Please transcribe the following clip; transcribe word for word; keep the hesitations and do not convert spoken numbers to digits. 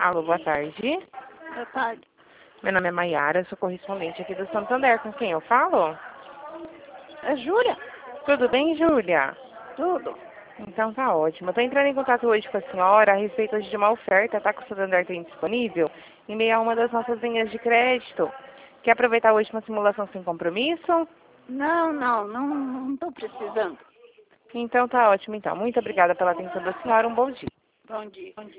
Alô, boa tarde. Boa tarde. Meu nome é Maiara, sou correspondente aqui do Santander. Com quem eu falo? É Júlia? Tudo bem, Júlia? Tudo. Então tá ótimo. Eu tô entrando em contato hoje com a senhora a respeito hoje de uma oferta, tá? Que o Santander tem disponível em meio a uma das nossas linhas de crédito. Quer aproveitar hoje uma simulação sem compromisso? Não, não, não, não estou precisando. Então tá ótimo, então. Muito obrigada pela atenção da senhora. Um bom dia. Bom dia. Bom dia.